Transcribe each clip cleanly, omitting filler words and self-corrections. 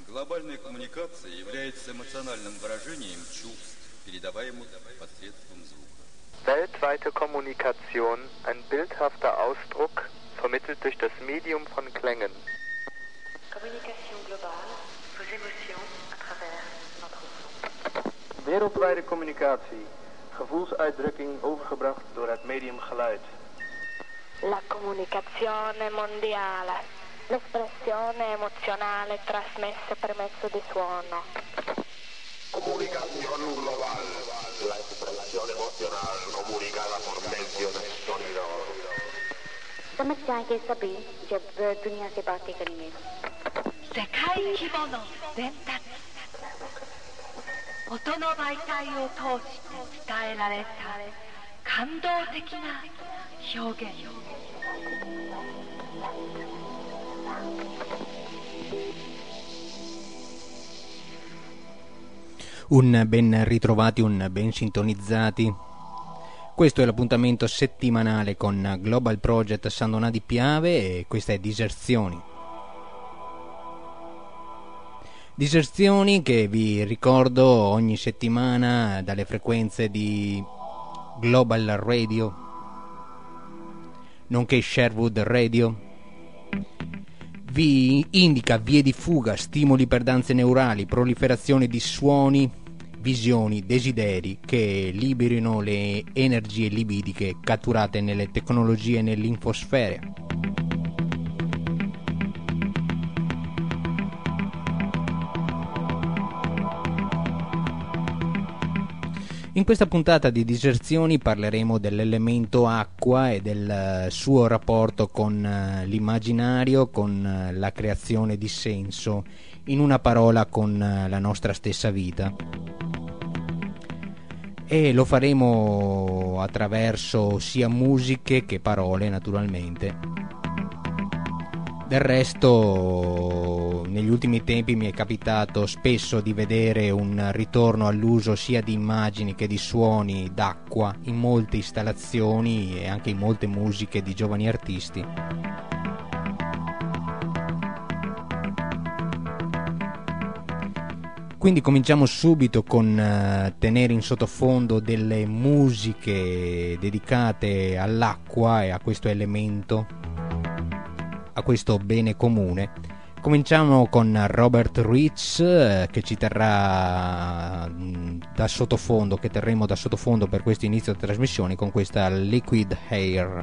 Глобальная коммуникация является эмоциональным выражением чувств, передаваемых посредством звука. Weltweite Kommunikation, ein bildhafter Ausdruck, vermittelt durch das Medium von Klängen. Communication globale, vos émotions à travers notre son. Wereldwijde communicatie, gevoelsuitdrukking overgebracht door het medium geluid. La comunicazione mondiale, l'espressione emozionale trasmessa per mezzo di suono. Comunicación global, la expresión emocional comunicada por medio del sonido. समझ जाएंगे सभी जब दुनिया से बातें करेंगे. 世界規模の伝達、音の媒体を通して伝えられた感動的な表現。 Un ben ritrovati, un ben sintonizzati. Questo è l'appuntamento settimanale con Global Project San Donà di Piave e questa è Diserzioni. Diserzioni che vi ricordo ogni settimana dalle frequenze di Global Radio, nonché Sherwood Radio. Vi indica vie di fuga, stimoli per danze neurali, proliferazione di suoni, visioni, desideri che liberino le energie libidiche catturate nelle tecnologie e nell'infosfera. In questa puntata di Diserzioni parleremo dell'elemento acqua e del suo rapporto con l'immaginario, con la creazione di senso, in una parola con la nostra stessa vita. E lo faremo attraverso sia musiche che parole, naturalmente. Del resto, negli ultimi tempi mi è capitato spesso di vedere un ritorno all'uso sia di immagini che di suoni d'acqua in molte installazioni e anche in molte musiche di giovani artisti. Quindi cominciamo subito con tenere in sottofondo delle musiche dedicate all'acqua e a questo elemento, a questo bene comune. Cominciamo con Robert Rich che ci terrà da sottofondo, che terremo da sottofondo per questo inizio di trasmissione con questa Liquid Air.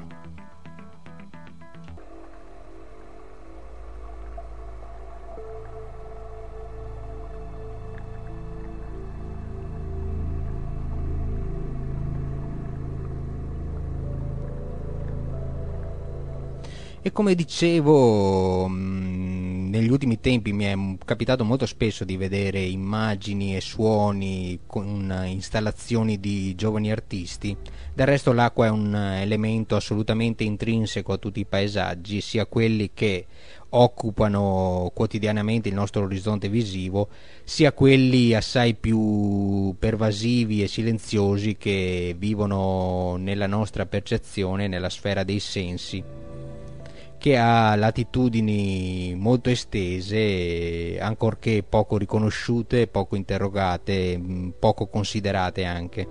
E come dicevo, negli ultimi tempi mi è capitato molto spesso di vedere immagini e suoni con installazioni di giovani artisti. Del resto l'acqua è un elemento assolutamente intrinseco a tutti i paesaggi, sia quelli che occupano quotidianamente il nostro orizzonte visivo, sia quelli assai più pervasivi e silenziosi che vivono nella nostra percezione, nella sfera dei sensi, che ha latitudini molto estese, ancorché poco riconosciute, poco interrogate, poco considerate anche.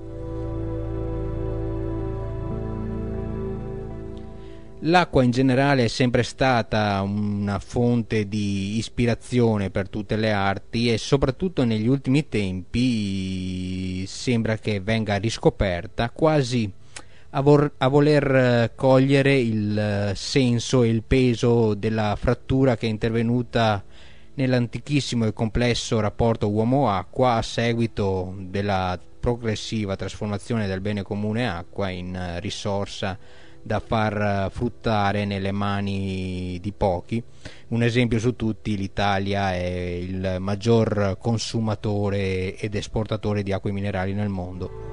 L'acqua in generale è sempre stata una fonte di ispirazione per tutte le arti e soprattutto negli ultimi tempi sembra che venga riscoperta quasi a voler cogliere il senso e il peso della frattura che è intervenuta nell'antichissimo e complesso rapporto uomo-acqua a seguito della progressiva trasformazione del bene comune acqua in risorsa da far fruttare nelle mani di pochi. Un esempio su tutti: l'Italia è il maggior consumatore ed esportatore di acque minerali nel mondo.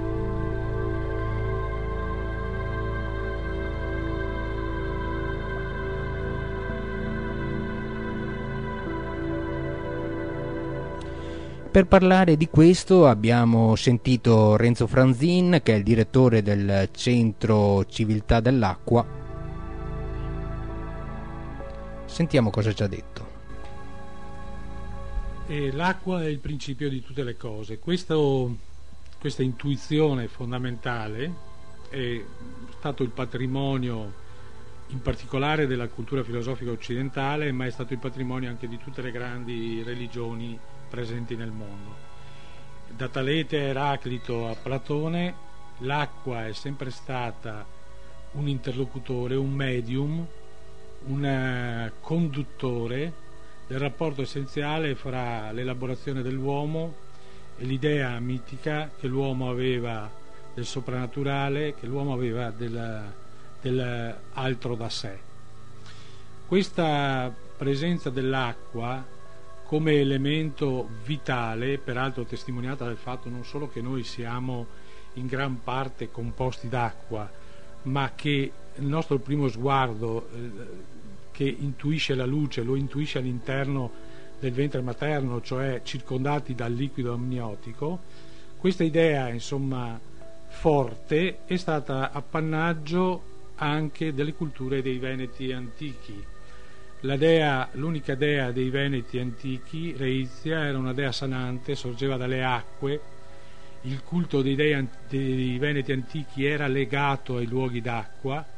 Per parlare di questo abbiamo sentito Renzo Franzin, che è il direttore del Centro Civiltà dell'Acqua. Sentiamo cosa ci ha detto. E l'acqua è il principio di tutte le cose. Questa intuizione fondamentale è stato il patrimonio in particolare della cultura filosofica occidentale, ma è stato il patrimonio anche di tutte le grandi religioni presenti nel mondo. Da Talete a Eraclito a Platone, l'acqua è sempre stata un interlocutore, un medium, un conduttore del rapporto essenziale fra l'elaborazione dell'uomo e l'idea mitica che l'uomo aveva del soprannaturale, che l'uomo aveva dell'altro da sé. Questa presenza dell'acqua come elemento vitale, peraltro testimoniata dal fatto non solo che noi siamo in gran parte composti d'acqua, ma che il nostro primo sguardo che intuisce la luce lo intuisce all'interno del ventre materno, cioè circondati dal liquido amniotico. Questa idea, insomma, forte è stata appannaggio anche delle culture dei Veneti antichi. L'unica dea dei Veneti antichi, Reizia, era una dea sanante, sorgeva dalle acque. Il culto dei Veneti antichi era legato ai luoghi d'acqua,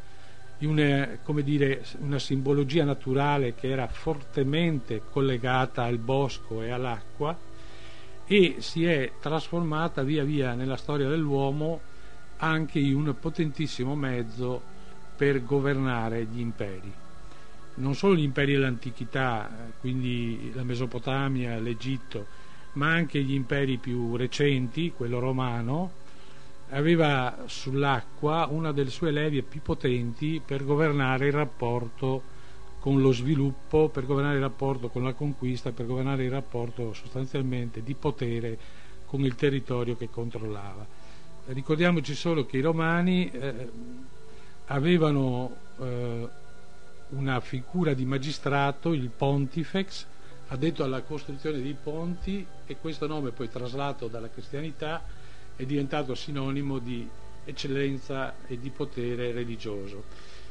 una simbologia naturale che era fortemente collegata al bosco e all'acqua, e si è trasformata via via nella storia dell'uomo anche in un potentissimo mezzo per governare gli imperi. Non solo gli imperi dell'antichità, quindi la Mesopotamia, l'Egitto, ma anche gli imperi più recenti, quello romano, aveva sull'acqua una delle sue leve più potenti per governare il rapporto con lo sviluppo, per governare il rapporto con la conquista, per governare il rapporto sostanzialmente di potere con il territorio che controllava. Ricordiamoci solo che i romani avevano una figura di magistrato, il pontifex, addetto alla costruzione dei ponti, e questo nome poi traslato dalla cristianità è diventato sinonimo di eccellenza e di potere religioso.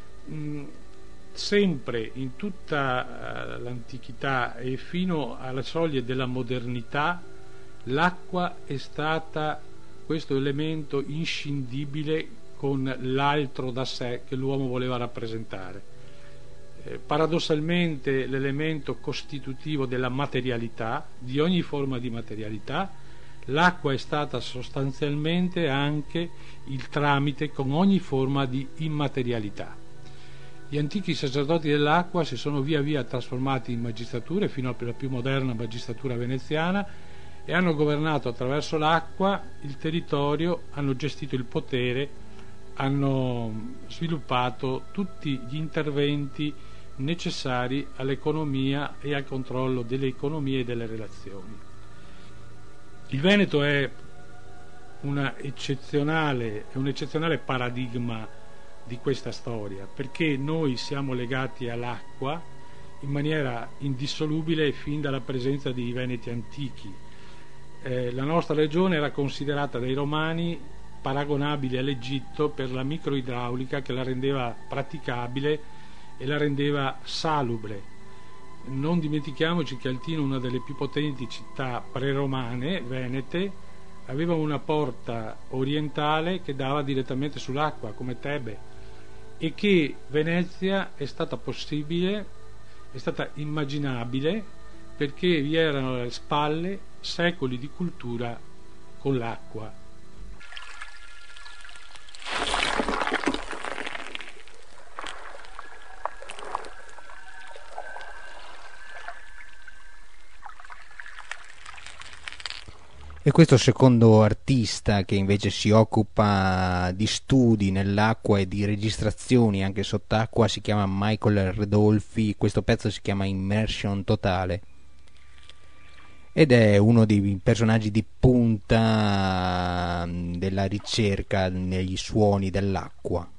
Sempre in tutta l'antichità e fino alle soglie della modernità, l'acqua è stata questo elemento inscindibile con l'altro da sé che l'uomo voleva rappresentare. Paradossalmente l'elemento costitutivo della materialità, di ogni forma di materialità, l'acqua è stata sostanzialmente anche il tramite con ogni forma di immaterialità. Gli antichi sacerdoti dell'acqua si sono via via trasformati in magistrature fino alla più moderna magistratura veneziana e hanno governato attraverso l'acqua il territorio, hanno gestito il potere, hanno sviluppato tutti gli interventi necessari all'economia e al controllo delle economie e delle relazioni. Il Veneto è un eccezionale paradigma di questa storia, perché noi siamo legati all'acqua in maniera indissolubile fin dalla presenza dei Veneti antichi. La nostra regione era considerata dai romani paragonabile all'Egitto per la microidraulica che la rendeva praticabile e la rendeva salubre. Non dimentichiamoci che Altino, una delle più potenti città preromane venete, aveva una porta orientale che dava direttamente sull'acqua, come Tebe, e che Venezia è stata possibile, è stata immaginabile, perché vi erano alle spalle secoli di cultura con l'acqua. E questo secondo artista, che invece si occupa di studi nell'acqua e di registrazioni anche sott'acqua, si chiama Michael Redolfi. Questo pezzo si chiama Immersion Totale ed è uno dei personaggi di punta della ricerca negli suoni dell'acqua.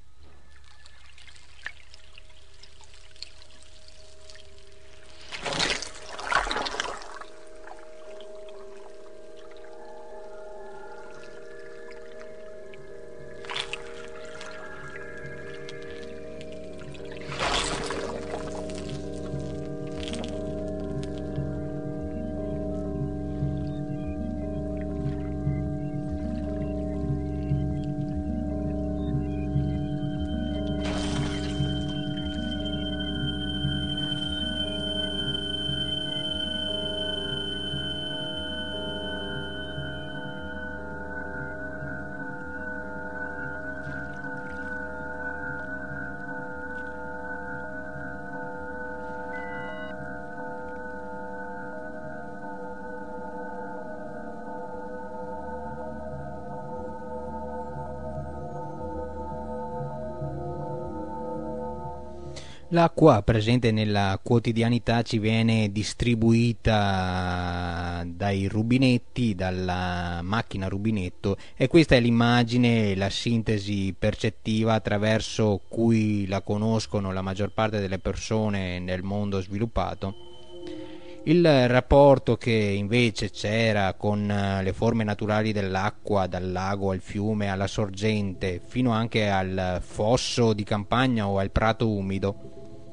L'acqua presente nella quotidianità ci viene distribuita dai rubinetti, dalla macchina rubinetto, e questa è l'immagine, la sintesi percettiva attraverso cui la conoscono la maggior parte delle persone nel mondo sviluppato. Il rapporto che invece c'era con le forme naturali dell'acqua, dal lago al fiume alla sorgente fino anche al fosso di campagna o al prato umido,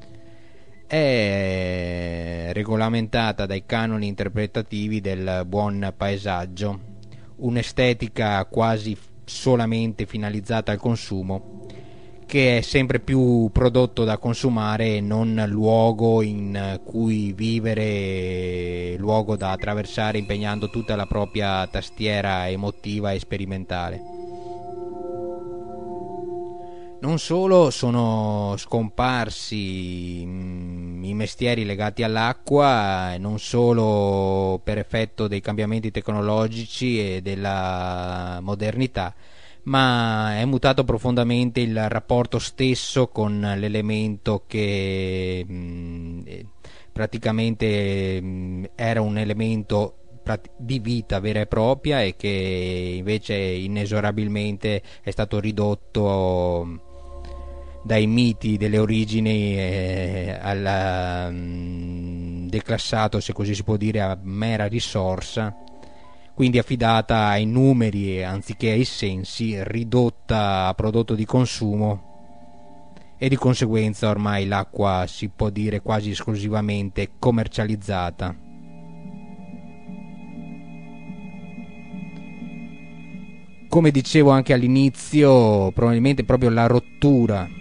è regolamentata dai canoni interpretativi del buon paesaggio, un'estetica quasi solamente finalizzata al consumo, che è sempre più prodotto da consumare e non luogo in cui vivere, luogo da attraversare impegnando tutta la propria tastiera emotiva e sperimentale. Non solo sono scomparsi i mestieri legati all'acqua, non solo per effetto dei cambiamenti tecnologici e della modernità, ma è mutato profondamente il rapporto stesso con l'elemento che praticamente era un elemento di vita vera e propria e che invece inesorabilmente è stato ridotto dai miti delle origini declassato, se così si può dire, a mera risorsa, quindi affidata ai numeri anziché ai sensi, ridotta a prodotto di consumo, e di conseguenza ormai l'acqua si può dire quasi esclusivamente commercializzata. Come dicevo anche all'inizio, probabilmente proprio la rottura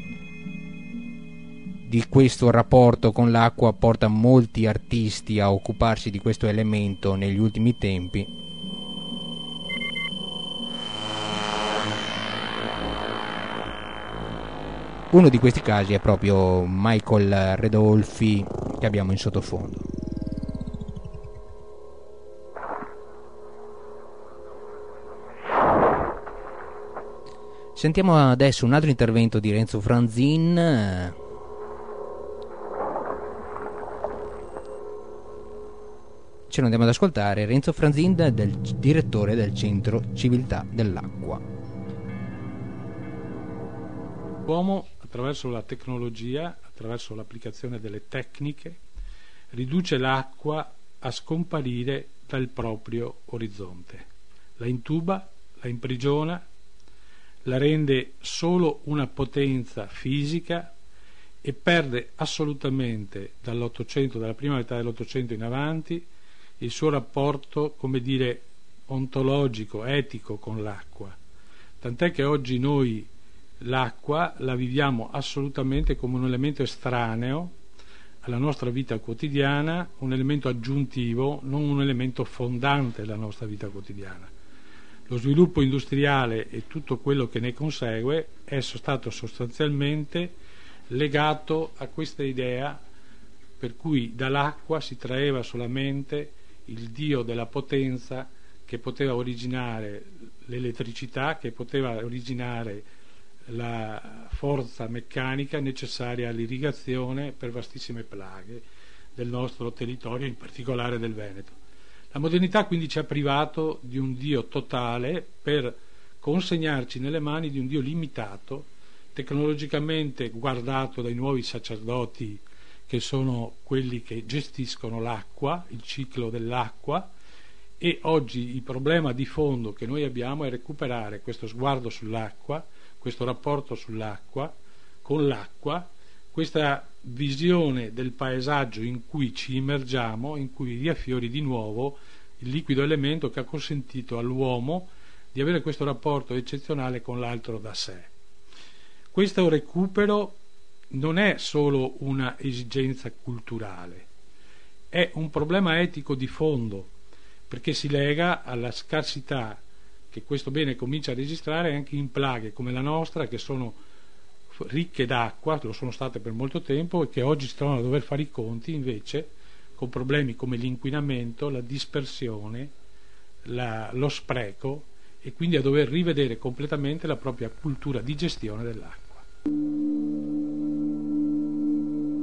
di questo rapporto con l'acqua porta molti artisti a occuparsi di questo elemento negli ultimi tempi. Uno di questi casi è proprio Michael Redolfi, che abbiamo in sottofondo. Sentiamo adesso un altro intervento di Renzo Franzin. Ce lo andiamo ad ascoltare. Renzo Franzin, del direttore del Centro Civiltà dell'Acqua. L'uomo, attraverso la tecnologia, attraverso l'applicazione delle tecniche, riduce l'acqua a scomparire dal proprio orizzonte. La intuba, la imprigiona, la rende solo una potenza fisica e perde assolutamente dall'Ottocento, dalla prima metà dell'Ottocento in avanti, il suo rapporto, come dire, ontologico, etico con l'acqua. Tant'è che oggi noi l'acqua la viviamo assolutamente come un elemento estraneo alla nostra vita quotidiana, un elemento aggiuntivo, non un elemento fondante della nostra vita quotidiana. Lo sviluppo industriale e tutto quello che ne consegue è stato sostanzialmente legato a questa idea per cui dall'acqua si traeva solamente il dio della potenza che poteva originare l'elettricità, che poteva originare la forza meccanica necessaria all'irrigazione per vastissime plaghe del nostro territorio, in particolare del Veneto. La modernità quindi ci ha privato di un Dio totale per consegnarci nelle mani di un Dio limitato, tecnologicamente guardato dai nuovi sacerdoti che sono quelli che gestiscono l'acqua, il ciclo dell'acqua, e oggi il problema di fondo che noi abbiamo è recuperare questo sguardo sull'acqua, questo rapporto sull'acqua, con l'acqua, questa visione del paesaggio in cui ci immergiamo, in cui riaffiori di nuovo il liquido elemento che ha consentito all'uomo di avere questo rapporto eccezionale con l'altro da sé. Questo recupero non è solo una esigenza culturale, è un problema etico di fondo, perché si lega alla scarsità che questo bene comincia a registrare anche in plaghe come la nostra, che sono ricche d'acqua, lo sono state per molto tempo, e che oggi si trovano a dover fare i conti invece con problemi come l'inquinamento, la dispersione, lo spreco, e quindi a dover rivedere completamente la propria cultura di gestione dell'acqua.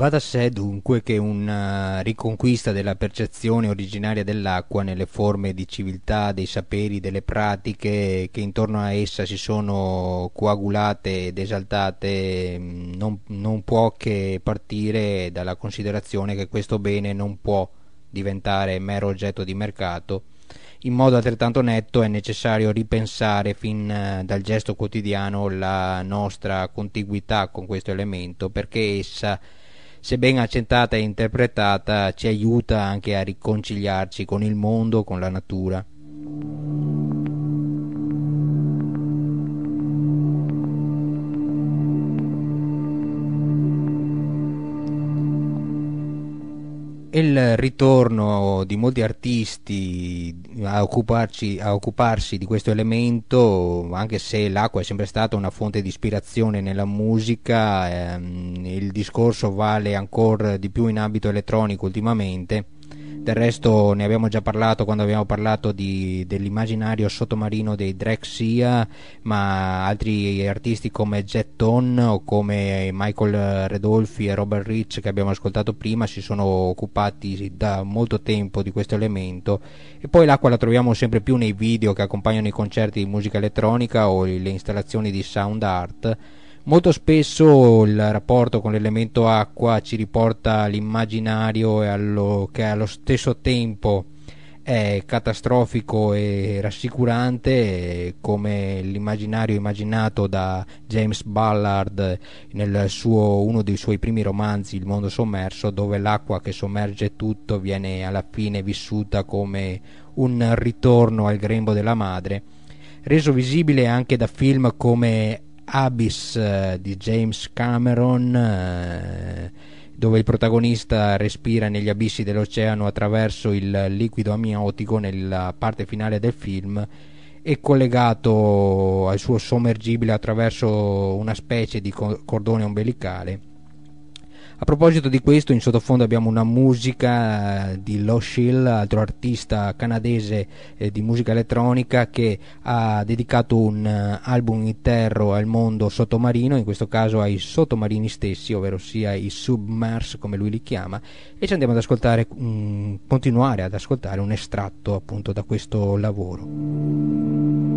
Va da sé dunque che una riconquista della percezione originaria dell'acqua nelle forme di civiltà, dei saperi, delle pratiche che intorno a essa si sono coagulate ed esaltate non può che partire dalla considerazione che questo bene non può diventare mero oggetto di mercato. In modo altrettanto netto è necessario ripensare fin dal gesto quotidiano la nostra contiguità con questo elemento, perché essa, se ben accettata e interpretata, ci aiuta anche a riconciliarci con il mondo, con la natura. Il ritorno di molti artisti a occuparsi di questo elemento, anche se l'acqua è sempre stata una fonte di ispirazione nella musica, il discorso vale ancora di più in ambito elettronico ultimamente. Del resto ne abbiamo già parlato quando abbiamo parlato dell'immaginario sottomarino dei Drexciya, ma altri artisti come Jet Tone o come Michael Redolfi e Robert Rich, che abbiamo ascoltato prima, si sono occupati da molto tempo di questo elemento. E poi l'acqua la troviamo sempre più nei video che accompagnano i concerti di musica elettronica o le installazioni di sound art. Molto spesso il rapporto con l'elemento acqua ci riporta all'immaginario che allo stesso tempo è catastrofico e rassicurante, come l'immaginario immaginato da James Ballard uno dei suoi primi romanzi, Il mondo sommerso, dove l'acqua che sommerge tutto viene alla fine vissuta come un ritorno al grembo della madre, reso visibile anche da film come Abyss di James Cameron, dove il protagonista respira negli abissi dell'oceano attraverso il liquido amniotico nella parte finale del film, e collegato al suo sommergibile attraverso una specie di cordone ombelicale. A proposito di questo, in sottofondo abbiamo una musica di Lo Shill, altro artista canadese di musica elettronica, che ha dedicato un album intero al mondo sottomarino, in questo caso ai sottomarini stessi, ovvero sia i submers come lui li chiama, e ci andiamo ad ascoltare, continuare ad ascoltare un estratto appunto da questo lavoro.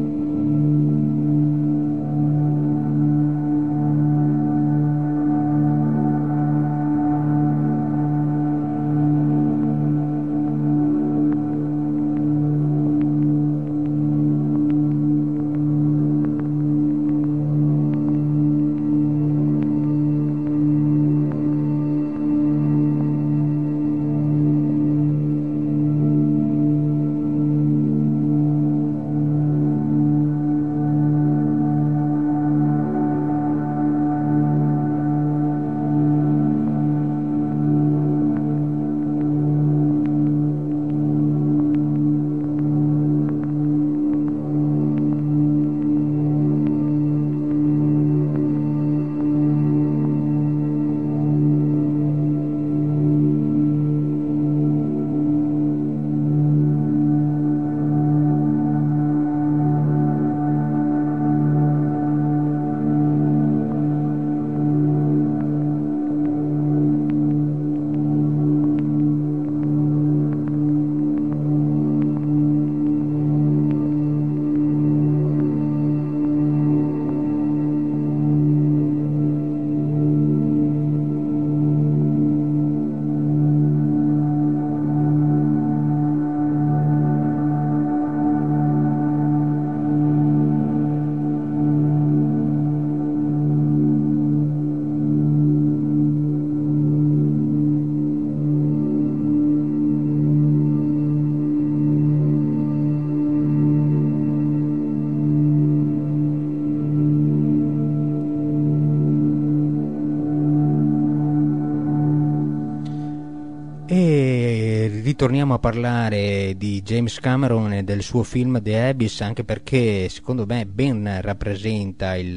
Ritorniamo a parlare di James Cameron e del suo film The Abyss, anche perché secondo me ben rappresenta il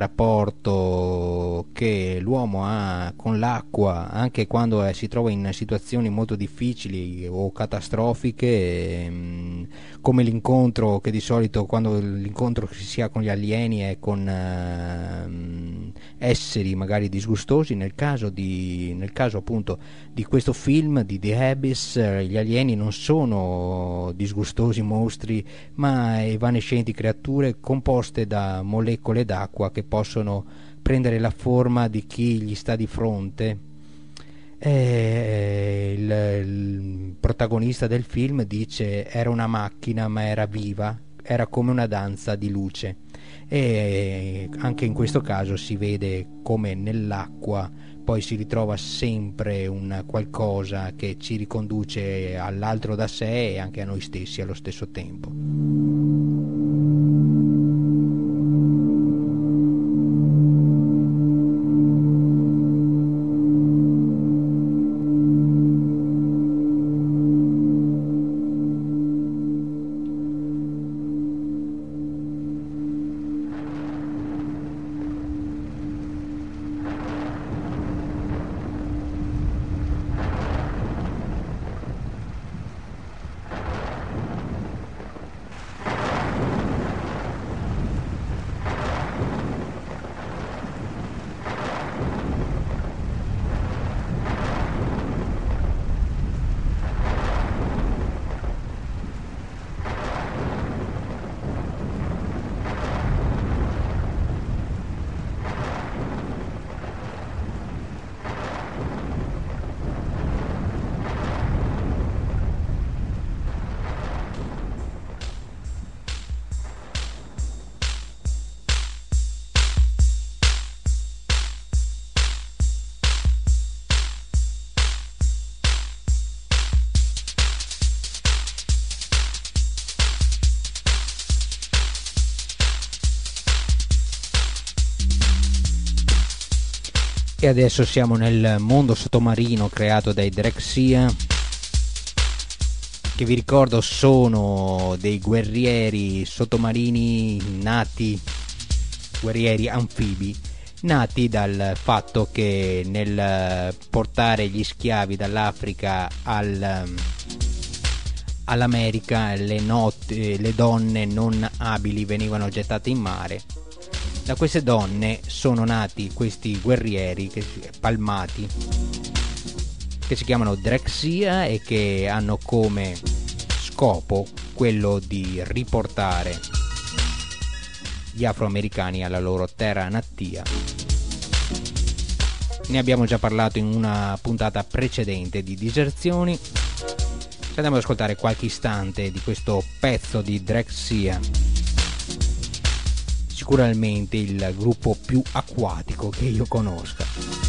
rapporto che l'uomo ha con l'acqua, anche quando si trova in situazioni molto difficili o catastrofiche, come l'incontro che di solito, quando l'incontro che si ha con gli alieni è con esseri magari disgustosi. Nel caso appunto di questo film di The Abyss, gli alieni non sono disgustosi mostri, ma evanescenti creature composte da molecole d'acqua che possono prendere la forma di chi gli sta di fronte. Il protagonista del film dice: era una macchina ma era viva, era come una danza di luce. E anche in questo caso si vede come nell'acqua poi si ritrova sempre un qualcosa che ci riconduce all'altro da sé e anche a noi stessi allo stesso tempo. E adesso siamo nel mondo sottomarino creato dai Drexciya, che vi ricordo sono dei guerrieri sottomarini nati, guerrieri anfibi, nati dal fatto che nel portare gli schiavi dall'Africa all'America le donne non abili venivano gettate in mare. Da queste donne sono nati questi guerrieri palmati che si chiamano Drexciya e che hanno come scopo quello di riportare gli afroamericani alla loro terra natia. Ne abbiamo già parlato in una puntata precedente di Diserzioni. Andiamo ad ascoltare qualche istante di questo pezzo di Drexciya, sicuramente il gruppo più acquatico che io conosca.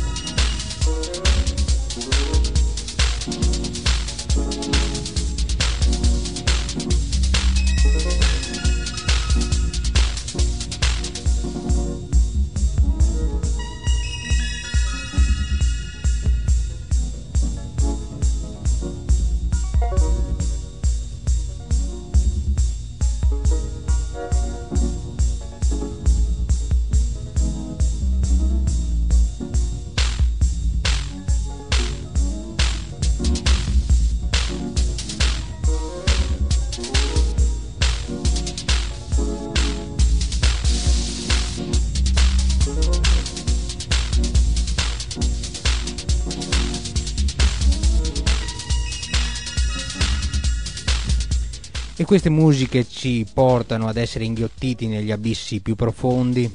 E queste musiche ci portano ad essere inghiottiti negli abissi più profondi.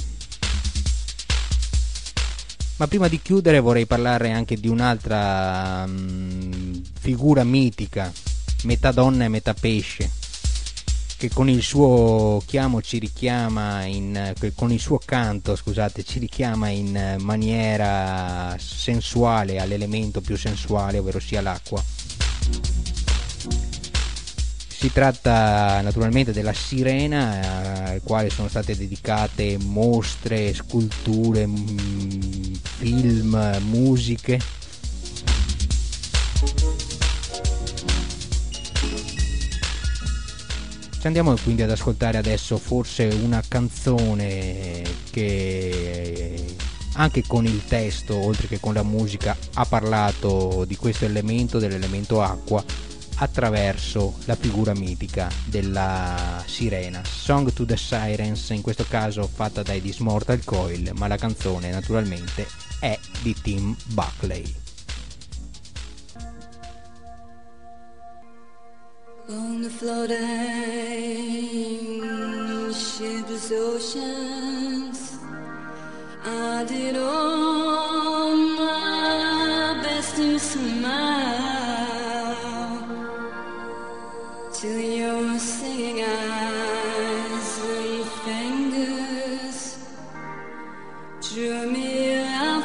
Ma prima di chiudere vorrei parlare anche di un'altra figura mitica, metà donna e metà pesce, che con il suo con il suo canto, scusate, ci richiama in maniera sensuale all'elemento più sensuale, ovvero sia l'acqua. Si tratta naturalmente della sirena, al quale sono state dedicate mostre, sculture, film, musiche. Ci andiamo quindi ad ascoltare adesso forse una canzone che anche con il testo, oltre che con la musica, ha parlato di questo elemento, dell'elemento acqua, attraverso la figura mitica della sirena. Song to the Sirens, in questo caso fatta dai Dismortal Coil, ma la canzone naturalmente è di Tim Buckley. On the floating shipless oceans, I did all my best to smile to your singing eyes and fingers drew me up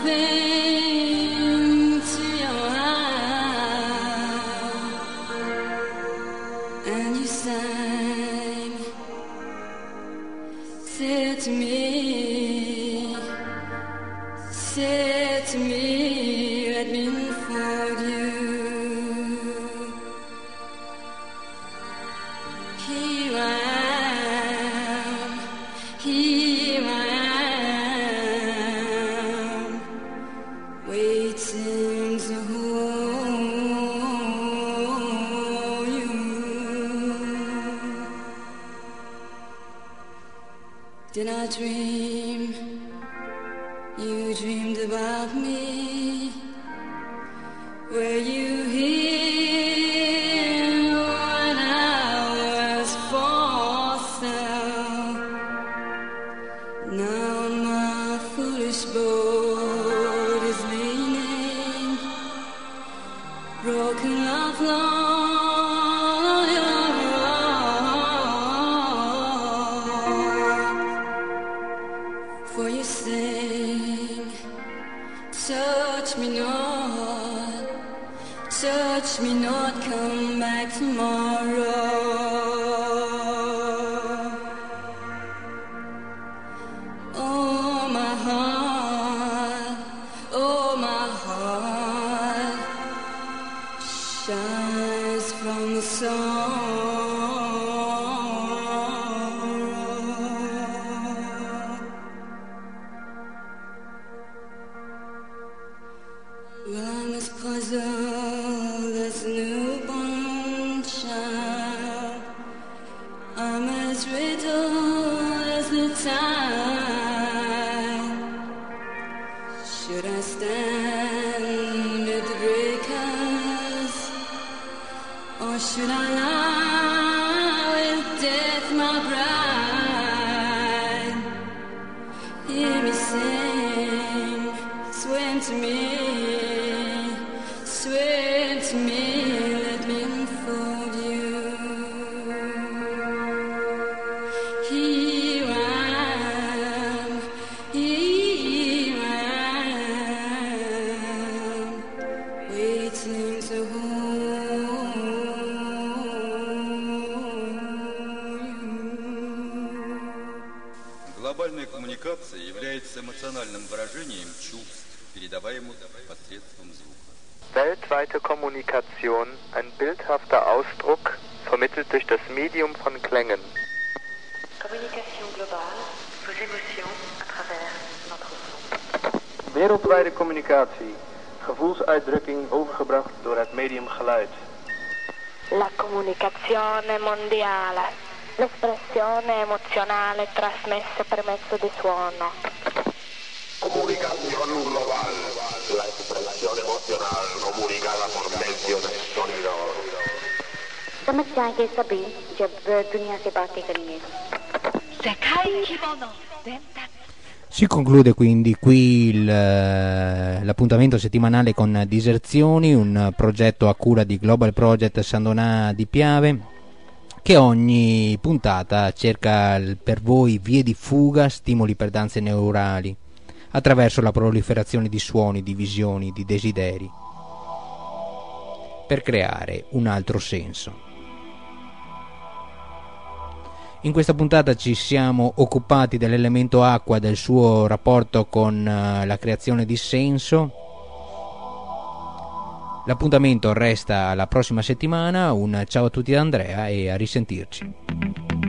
into your eyes, and you sang, said to me, let me unfold you. Here I am, waiting to hold you. Did I dream? You dreamed about me. Were you here when I was for sale? Now my foolish boat is leaning, broken off long. For you sing, touch me not, come back tomorrow. Oh my heart shines from the sun. Well, I'm as puzzled as a newborn child. I'm as riddled as the tide. Should I stand amid the breakers, or should I lie with death, my bride? Hear me sing, swim to me. Swim to me, let me unfold you. Here I am, waiting to hold you. Глобальная коммуникация является эмоциональным выражением чувств, передаваемых посредством звука. Weltweite Kommunikation, ein bildhafter Ausdruck, vermittelt durch das Medium von Klängen. Communication globale, vos émotions à travers notre son. Wereldwijde communicatie, gevoelsuitdrukking overgebracht door het medium geluid. La comunicazione mondiale, l'espressione emozionale trasmessa per mezzo di suono. Comunicación global, la expresión emocional comunicada por medio del sonido. समझ जाएंगे सभी जब दुनिया से बातें करेंगे. Si conclude quindi qui l'appuntamento settimanale con Diserzioni, un progetto a cura di Global Project San Donà di Piave, che ogni puntata cerca per voi vie di fuga, stimoli per danze neurali, attraverso la proliferazione di suoni, di visioni, di desideri, per creare un altro senso. In questa puntata ci siamo occupati dell'elemento acqua, del suo rapporto con la creazione di senso. L'appuntamento resta alla prossima settimana. Un ciao a tutti da Andrea e a risentirci.